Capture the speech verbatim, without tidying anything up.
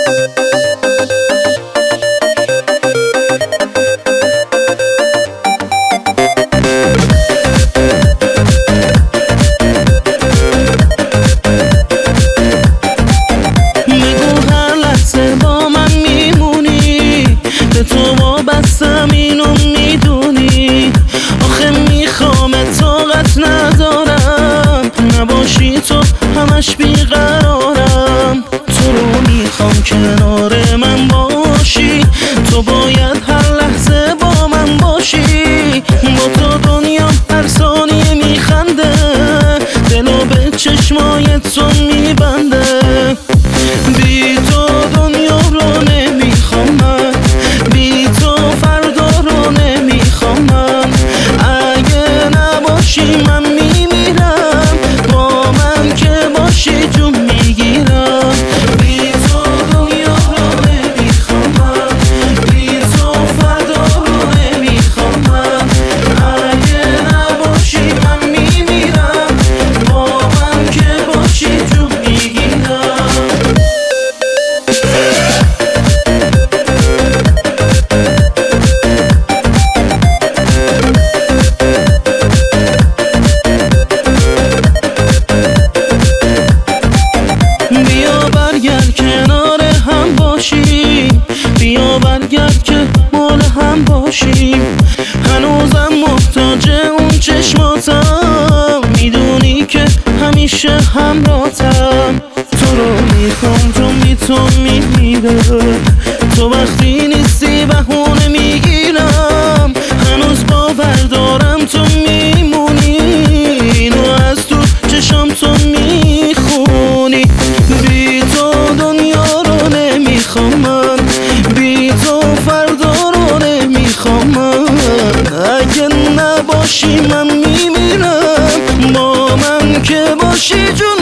تو وابستم اینو میدونی، آخه میخوام طاقت ندارم نباشی تو همش بیقرارم. تو رو میخوام کنار من باشی، تو باید هر لحظه با من باشی. با تو دنیا هر ثانیه میخنده، دلو به چشمای تو میبنده. بی تو دنیا رو نمیخوام من، بی تو فردا رو نمیخوام من. اگه نباشی من میمیرم، با من که باشی جون میگیرم. بی تو دنیا رو نمیخوام من، بی تو فردا رو نمیخوام من. اگه نباشی من میمیرم، با من که باشی جون میگیرم. بیا برگرد کنار هم باشیم، بیا برگرد که مال هم باشیم. هنوزم محتاج اون چشماتم، میدونی که همیشه همراهتم. تو رو میخوام چون بی تو میمیره، تو وقتی نیستی بهونه میگیرم. هنوز باور دارم تو میمونی، اینو از تو چشام تو میخونی. بی تو دنیا رو نمیخوام من، بی تو فردا رو نمیخوام من. اگه نباشی من میمیرم، با من که باشی جون